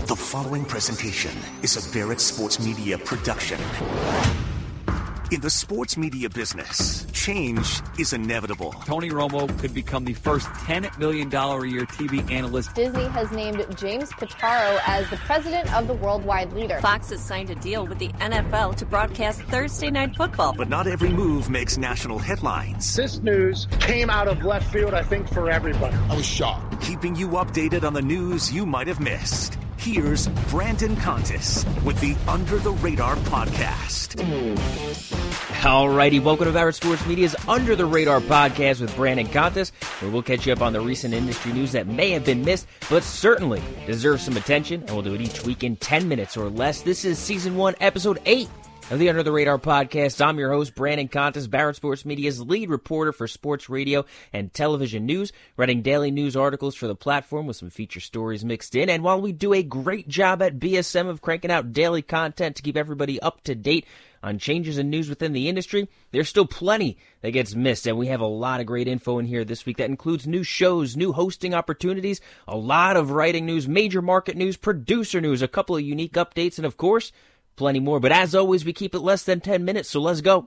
The following presentation is a Barrett Sports Media production. In the sports media business, change is inevitable. Tony Romo could become the first $10 million a year TV analyst. Disney has named James Pitaro as the president of the worldwide leader. Fox has signed a deal with the NFL to broadcast Thursday Night Football. But not every move makes national headlines. This news came out of left field, I think, for everybody. I was shocked. Keeping you updated on the news you might have missed. Here's Brandon Contis with the Under the Radar podcast. Alrighty, welcome to Barrett Sports Media's Under the Radar podcast with Brandon Contis, where we'll catch you up on the recent industry news that may have been missed, but certainly deserves some attention, and we'll do it each week in 10 minutes or less. This is Season 1, Episode 8 of the Under the Radar podcast. I'm your host, Brandon Contis, Barrett Sports Media's lead reporter for sports radio and television news, writing daily news articles for the platform with some feature stories mixed in. And while we do a great job at BSM of cranking out daily content to keep everybody up to date on changes in news within the industry, there's still plenty that gets missed, and we have a lot of great info in here this week that includes new shows, new hosting opportunities, a lot of writing news, major market news, producer news, a couple of unique updates, and of course, plenty more. But as always, we keep it less than 10 minutes, so let's go.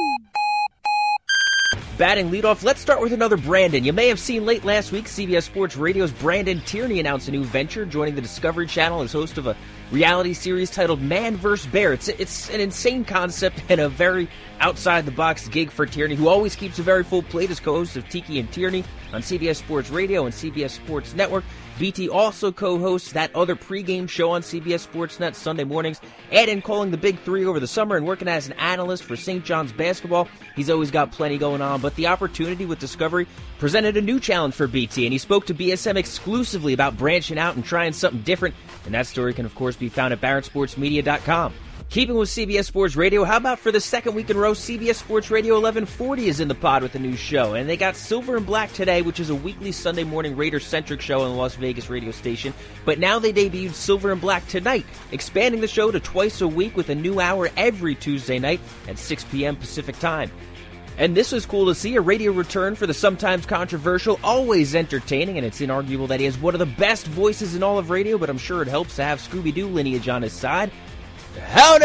Batting leadoff, let's start with another Brandon. You may have seen late last week, CBS Sports Radio's Brandon Tierney announced a new venture, joining the Discovery Channel as host of a reality series titled Man vs. Bear. It's an insane concept and a very outside-the-box gig for Tierney, who always keeps a very full plate as co-host of Tiki and Tierney on CBS Sports Radio and CBS Sports Network. BT also co-hosts that other pregame show on CBS Sports Net Sunday mornings, and in calling the Big Three over the summer and working as an analyst for St. John's basketball. He's always got plenty going on, but the opportunity with Discovery presented a new challenge for BT, and he spoke to BSM exclusively about branching out and trying something different, and that story can, of course, be found at BarrettSportsMedia.com. Keeping with CBS Sports Radio, how about for the second week in a row, CBS Sports Radio 1140 is in the pod with a new show. And they got Silver and Black today, which is a weekly Sunday morning Raiders-centric show on the Las Vegas radio station. But now they debuted Silver and Black tonight, expanding the show to twice a week with a new hour every Tuesday night at 6 p.m. Pacific time. And this was cool to see, a radio return for the sometimes controversial, always entertaining, and it's inarguable that he has one of the best voices in all of radio, but I'm sure it helps to have Scooby-Doo lineage on his side. Howdy!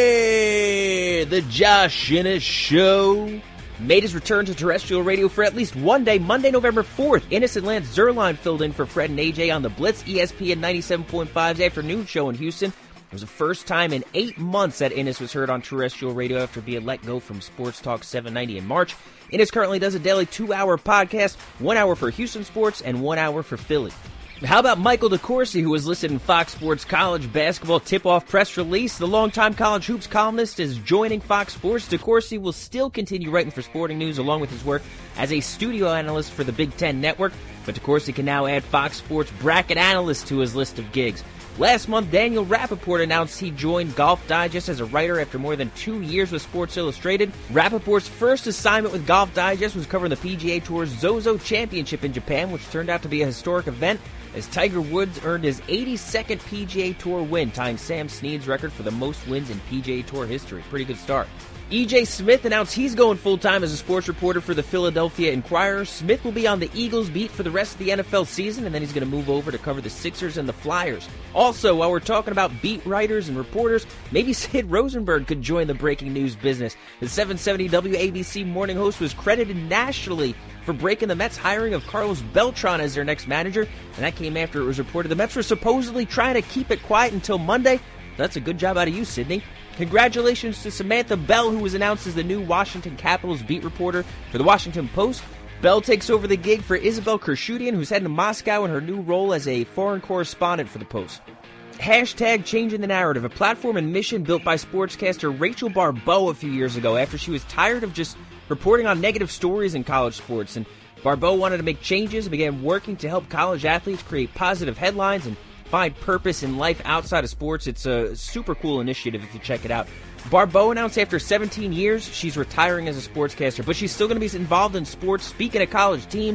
The Josh Innes Show made his return to terrestrial radio for at least one day, Monday, November 4th. Innes and Lance Zierlein filled in for Fred and AJ on the Blitz, ESPN 97.5's afternoon show in Houston. It was the first time in 8 months that Innes was heard on terrestrial radio after being let go from Sports Talk 790 in March. Innes currently does a daily 2-hour podcast, 1 hour for Houston sports and 1 hour for Philly. How about Michael DeCourcy, who was listed in Fox Sports College Basketball Tip-Off press release? The longtime college hoops columnist is joining Fox Sports. DeCourcy will still continue writing for Sporting News along with his work as a studio analyst for the Big Ten Network, but DeCourcy can now add Fox Sports bracket analyst to his list of gigs. Last month, Daniel Rappaport announced he joined Golf Digest as a writer after more than 2 years with Sports Illustrated. Rappaport's first assignment with Golf Digest was covering the PGA Tour's Zozo Championship in Japan, which turned out to be a historic event, as Tiger Woods earned his 82nd PGA Tour win, tying Sam Snead's record for the most wins in PGA Tour history. Pretty good start. E.J. Smith announced he's going full-time as a sports reporter for the Philadelphia Inquirer. Smith will be on the Eagles beat for the rest of the NFL season, and then he's going to move over to cover the Sixers and the Flyers. Also, while we're talking about beat writers and reporters, maybe Sid Rosenberg could join the breaking news business. The 770 WABC morning host was credited nationally for breaking the Mets' hiring of Carlos Beltran as their next manager, and that came after it was reported the Mets were supposedly trying to keep it quiet until Monday. That's a good job out of you, Sydney. Congratulations to Samantha Bell, who was announced as the new Washington Capitals beat reporter for the Washington Post. Bell takes over the gig for Isabel Kershudian, who's heading to Moscow in her new role as a foreign correspondent for the Post. Hashtag Changing the Narrative, a platform and mission built by sportscaster Rachel Barbeau a few years ago after she was tired of just reporting on negative stories in college sports. And Barbeau wanted to make changes and began working to help college athletes create positive headlines and find purpose in life outside of sports. It's a super cool initiative if you check it out. Barbeau announced after 17 years she's retiring as a sportscaster, but she's still going to be involved in sports, speaking at college teams,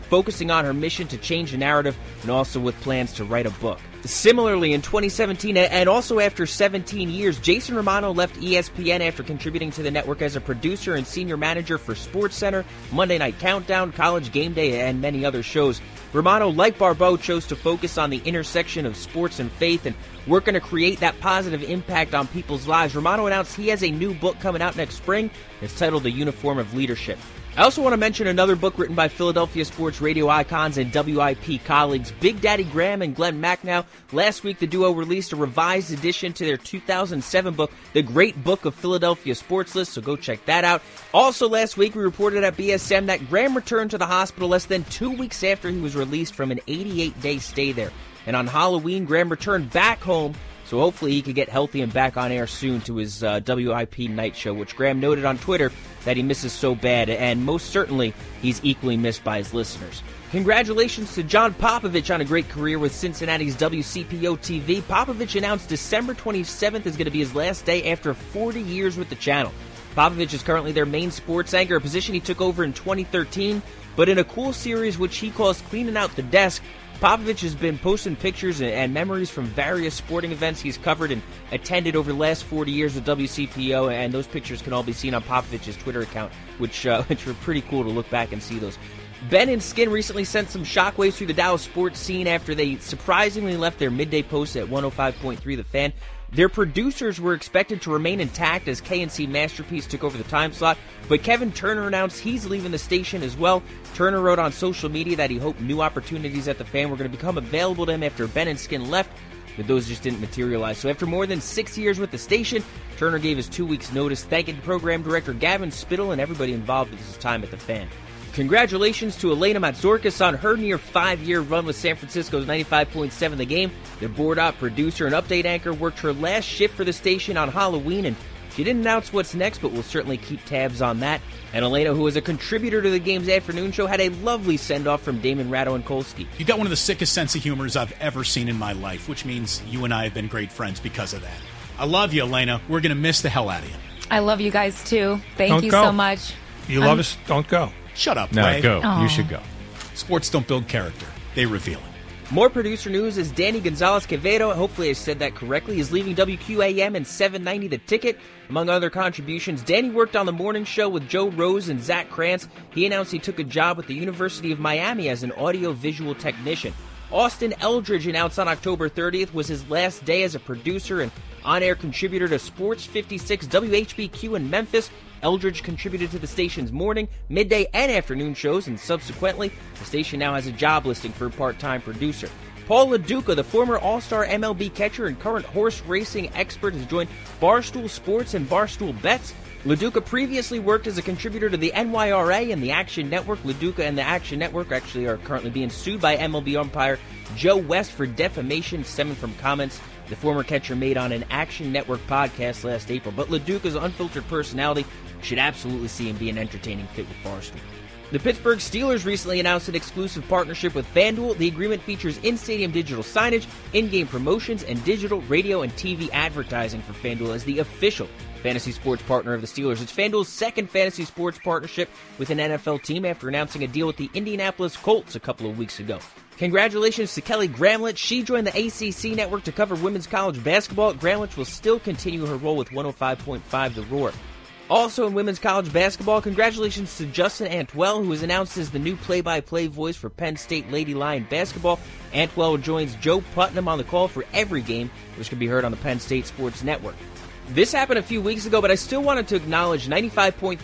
focusing on her mission to change the narrative and also with plans to write a book. Similarly, in 2017, and also after 17 years, Jason Romano left ESPN after contributing to the network as a producer and senior manager for SportsCenter, Monday Night Countdown, College Game Day, and many other shows. Romano, like Barbeau, chose to focus on the intersection of sports and faith and working to create that positive impact on people's lives. Romano announced he has a new book coming out next spring. It's titled The Uniform of Leadership. I also want to mention another book written by Philadelphia sports radio icons and WIP colleagues Big Daddy Graham and Glenn Macnow. Last week, the duo released a revised edition to their 2007 book, The Great Book of Philadelphia Sports List, so go check that out. Also last week, we reported at BSM that Graham returned to the hospital less than 2 weeks after he was released from an 88-day stay there. And on Halloween, Graham returned back home, so hopefully he could get healthy and back on air soon to his WIP night show, which Graham noted on Twitter that he misses so bad, and most certainly he's equally missed by his listeners. Congratulations to John Popovich on a great career with Cincinnati's WCPO-TV. Popovich announced December 27th is going to be his last day after 40 years with the channel. Popovich is currently their main sports anchor, a position he took over in 2013, but in a cool series which he calls Cleaning Out the Desk, Popovich has been posting pictures and memories from various sporting events he's covered and attended over the last 40 years with WCPO, and those pictures can all be seen on Popovich's Twitter account, which are pretty cool to look back and see those. Ben and Skin recently sent some shockwaves through the Dallas sports scene after they surprisingly left their midday post at 105.3 The Fan. Their producers were expected to remain intact as KNC Masterpiece took over the time slot, but Kevin Turner announced he's leaving the station as well. Turner wrote on social media that he hoped new opportunities at the Fan were going to become available to him after Ben and Skin left, but those just didn't materialize. So after more than 6 years with the station, Turner gave his 2 weeks notice, thanking program director Gavin Spittle and everybody involved with his time at the Fan. Congratulations to Elena Matzorkis on her near 5-year run with San Francisco's 95.7 The Game. The board-op producer and update anchor worked her last shift for the station on Halloween, and she didn't announce what's next, but we'll certainly keep tabs on that. And Elena, who was a contributor to the game's afternoon show, had a lovely send-off from Damon Radowankolski. You got one of the sickest sense of humors I've ever seen in my life, which means you and I have been great friends because of that. I love you, Elena. We're going to miss the hell out of you. I love you guys, too. Thank you so much. You love us? Don't go. Shut up, No, Ray. go. Aww. You should go. Sports don't build character. They reveal it. More producer news is Danny Gonzalez Quevedo, hopefully I said that correctly, is leaving WQAM and 790 The Ticket. Among other contributions, Danny worked on the morning show with Joe Rose and Zach Krantz. He announced he took a job with the University of Miami as an audio-visual technician. Austin Eldridge announced on October 30th was his last day as a producer and on-air contributor to Sports 56 WHBQ in Memphis. Eldridge contributed to the station's morning, midday, and afternoon shows, and subsequently, the station now has a job listing for a part-time producer. Paul LaDuca, the former All-Star MLB catcher and current horse racing expert, has joined Barstool Sports and Barstool Bets. LaDuca previously worked as a contributor to the NYRA and the Action Network. LaDuca and the Action Network actually are currently being sued by MLB umpire Joe West for defamation stemming from comments the former catcher made on an Action Network podcast last April. But LaDuca's unfiltered personality should absolutely see him be an entertaining fit with Barstool. The Pittsburgh Steelers recently announced an exclusive partnership with FanDuel. The agreement features in-stadium digital signage, in-game promotions, and digital radio and TV advertising for FanDuel as the official fantasy sports partner of the Steelers. It's FanDuel's second fantasy sports partnership with an NFL team after announcing a deal with the Indianapolis Colts a couple of weeks ago. Congratulations to Kelly Gramlich. She joined the ACC network to cover women's college basketball. Gramlich will still continue her role with 105.5 The Roar. Also in women's college basketball, congratulations to Justin Antwell, who was announced as the new play-by-play voice for Penn State Lady Lion basketball. Antwell joins Joe Putnam on the call for every game, which can be heard on the Penn State Sports Network. This happened a few weeks ago, but I still wanted to acknowledge 95.3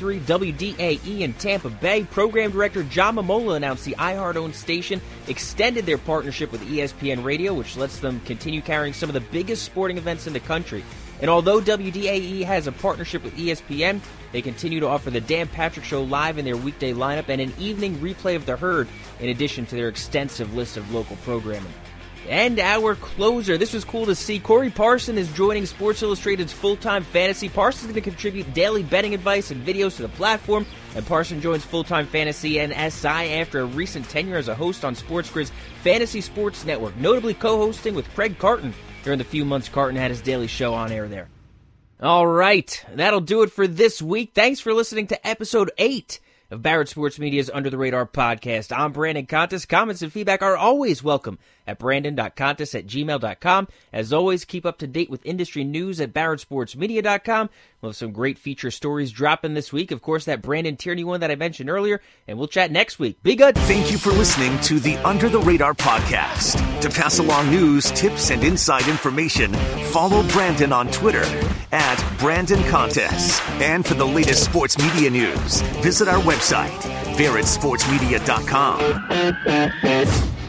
WDAE in Tampa Bay. Program director John Momola announced the iHeart-owned station extended their partnership with ESPN Radio, which lets them continue carrying some of the biggest sporting events in the country. And although WDAE has a partnership with ESPN, they continue to offer the Dan Patrick Show live in their weekday lineup and an evening replay of The Herd, in addition to their extensive list of local programming. And our closer. This was cool to see. Corey Parson is joining Sports Illustrated's full-time fantasy. Parson's going to contribute daily betting advice and videos to the platform. And Parson joins full-time fantasy and SI after a recent tenure as a host on SportsGrid's Fantasy Sports Network, notably co-hosting with Craig Carton during the few months Carton had his daily show on air there. All right, that'll do it for this week. Thanks for listening to episode 8 of Barrett Sports Media's Under the Radar podcast. I'm Brandon Contis. Comments and feedback are always welcome at brandon.contis@gmail.com. As always, keep up to date with industry news at barrettsportsmedia.com. We'll have some great feature stories dropping this week. Of course, that Brandon Tierney one that I mentioned earlier, and we'll chat next week. Be good. Thank you for listening to the Under the Radar podcast. To pass along news, tips, and inside information, follow Brandon on Twitter at Brandon Contis. And for the latest sports media news, visit our website, barrettsportsmedia.com.